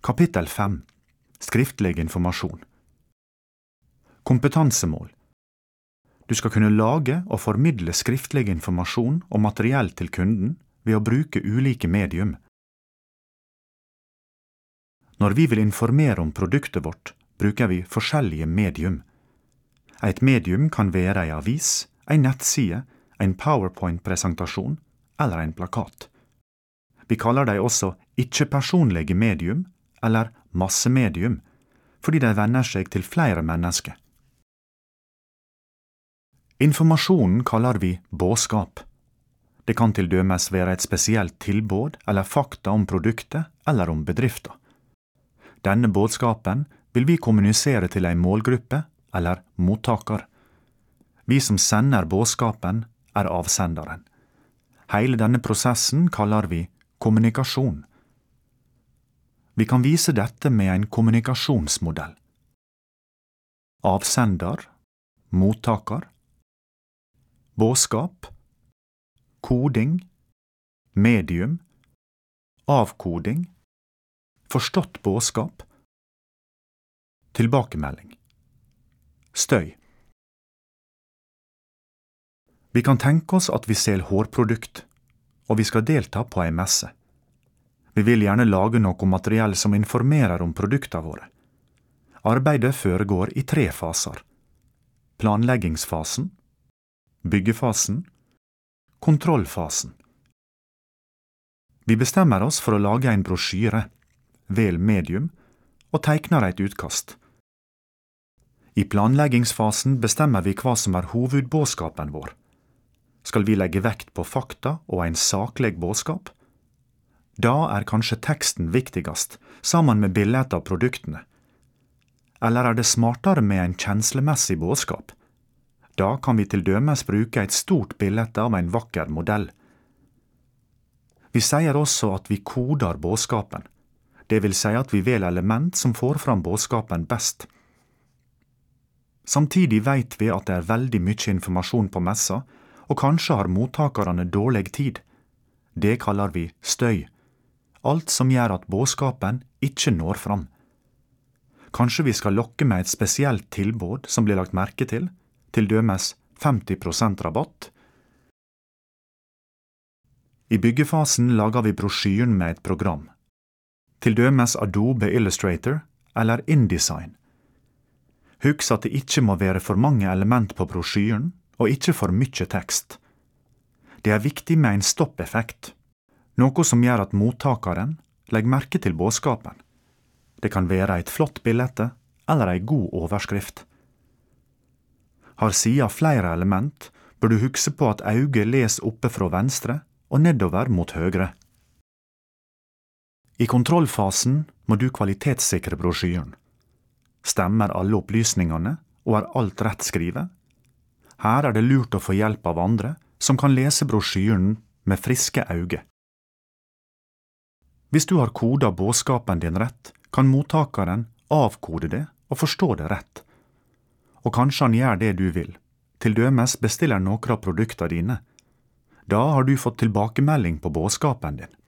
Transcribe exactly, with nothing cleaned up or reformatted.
Kapittel fem. Skriftlig informasjon. Kompetansemål. Du skal kunne lage og formidle skriftlig informasjon og materiell til kunden ved å bruke ulike medium. Når vi vil informere om produktet vårt, bruker vi forskjellige medium. Et medium kan være en avis, en nettside, en PowerPoint-presentasjon eller en plakat. Vi kaller dem også ikke-personlige medium eller massemedium, fordi de vender seg til flere mennesker. Informasjonen kaller vi budskap. Det kan til dømes være et spesielt tilbud eller fakta om produktet eller om bedriften. Denne budskapen vil vi kommunisere til en målgruppe eller mottaker. Vi som sender budskapen er avsenderen. Hele denne prosessen kaller vi kommunikasjon. Vi kan vise dette med en kommunikasjonsmodell. Avsender, mottaker, budskap, koding, medium, avkoding, forstått budskap, tilbakemelding, støy. Vi kan tenke oss at vi selger hårprodukt, og vi skal delta på en messe. Vi vil gjerne lage noe materiell som informerer om produktene våre. Arbeidet foregår i tre faser. Planleggingsfasen, byggefasen, kontrollfasen. Vi bestemmer oss for å lage en brosjyre, vel medium, og tegner et utkast. I planleggingsfasen bestemmer vi hva som er hovedbudskapen vår. Skal vi legge vekt på fakta og en saklig budskap? Da er kanskje teksten viktigst, sammen med bilder av produktene. Eller er det smartere med en kjenslemessig budskap? Da kan vi til dømes bruke et stort bilde av en vakker modell. Vi sier også at vi koder budskapen. Det vil si at vi velger element som får fram budskapen best. Samtidig vet vi at det er veldig mye informasjon på messa, og kanskje har mottakerne dårlig tid. Det kaller vi støy. Alt som gjør at budskapen ikke når fram. Kanskje vi skal lokke med et spesielt tilbud som blir lagt merke til, til dømes femti prosent rabatt. I byggefasen lager vi brosjyren med et program. Til dømes Adobe Illustrator eller InDesign. Husk at det ikke må være for mange element på brosjyren, og ikke for mye tekst. Det er viktig med en stopp-effekt, noe som gjør at mottakeren legger merke til budskapen. Det kan være et flott bilde eller en god overskrift. Har sida flere element, bør du huske på at øyet leser oppe fra venstre og nedover mot høyre. I kontrollfasen må du kvalitetssikre brosjyren. Stemmer alle opplysningene, og er alt rett skrevet? Her er det lurt å få hjelp av andre som kan lese brosjyren med friske øyne. Hvis du har kodet budskapen din rett, kan mottakeren avkode det og forstå det rett. Og kanskje han gjør det du vil, til dømes bestiller noen av produktene dine. Da har du fått tilbakemelding på budskapen din.